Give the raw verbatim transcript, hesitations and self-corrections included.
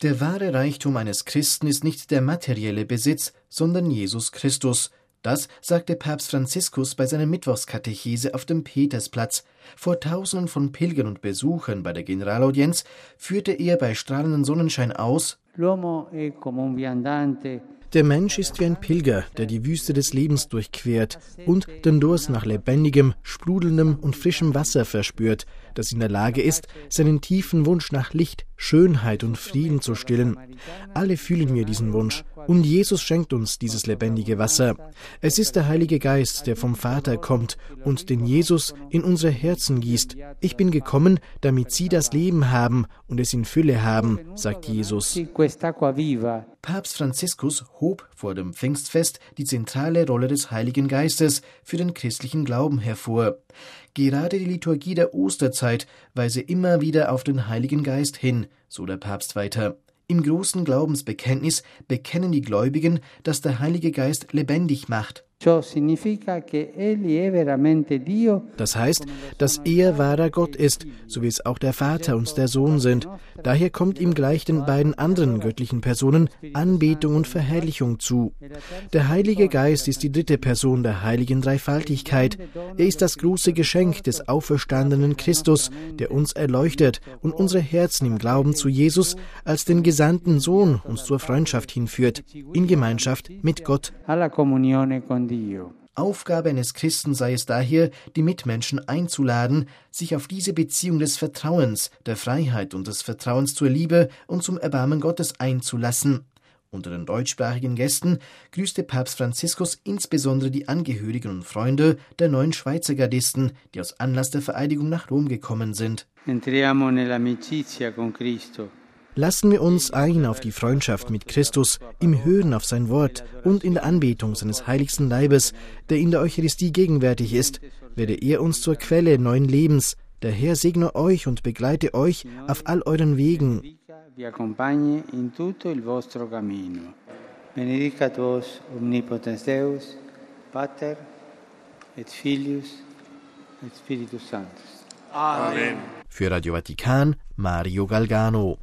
Der wahre Reichtum eines Christen ist nicht der materielle Besitz, sondern Jesus Christus. Das sagte Papst Franziskus bei seiner Mittwochskatechese auf dem Petersplatz. Vor Tausenden von Pilgern und Besuchern bei der Generalaudienz führte er bei strahlendem Sonnenschein aus: Der Mensch ist wie ein Pilger, der die Wüste des Lebens durchquert und den Durst nach lebendigem, sprudelndem und frischem Wasser verspürt, das in der Lage ist, seinen tiefen Wunsch nach Licht, Schönheit und Frieden zu stillen. Alle fühlen wir diesen Wunsch, und Jesus schenkt uns dieses lebendige Wasser. Es ist der Heilige Geist, der vom Vater kommt und den Jesus in unsere Herzen gießt. Ich bin gekommen, damit sie das Leben haben und es in Fülle haben, sagt Jesus. Papst Franziskus hob vor dem Pfingstfest die zentrale Rolle des Heiligen Geistes für den christlichen Glauben hervor. Gerade die Liturgie der Osterzeit weise immer wieder auf den Heiligen Geist hin, so der Papst weiter. Im großen Glaubensbekenntnis bekennen die Gläubigen, dass der Heilige Geist lebendig macht. Das heißt, dass er wahrer Gott ist, so wie es auch der Vater und der Sohn sind. Daher kommt ihm gleich den beiden anderen göttlichen Personen Anbetung und Verherrlichung zu. Der Heilige Geist ist die dritte Person der heiligen Dreifaltigkeit. Er ist das große Geschenk des auferstandenen Christus, der uns erleuchtet und unsere Herzen im Glauben zu Jesus als den gesandten Sohn uns zur Freundschaft hinführt, in Gemeinschaft mit Gott. Aufgabe eines Christen sei es daher, die Mitmenschen einzuladen, sich auf diese Beziehung des Vertrauens, der Freiheit und des Vertrauens zur Liebe und zum Erbarmen Gottes einzulassen. Unter den deutschsprachigen Gästen grüßte Papst Franziskus insbesondere die Angehörigen und Freunde der neuen Schweizer Gardisten, die aus Anlass der Vereidigung nach Rom gekommen sind. Entriamo nell'amicizia con Cristo. Lassen wir uns ein auf die Freundschaft mit Christus, im Hören auf sein Wort und in der Anbetung seines heiligsten Leibes, der in der Eucharistie gegenwärtig ist, werde er uns zur Quelle neuen Lebens. Der Herr segne euch und begleite euch auf all euren Wegen. Benedicat vos omnipotens Deus, Pater et Filius et Spiritus Sanctus. Amen. Für Radio Vatikan, Mario Galgano.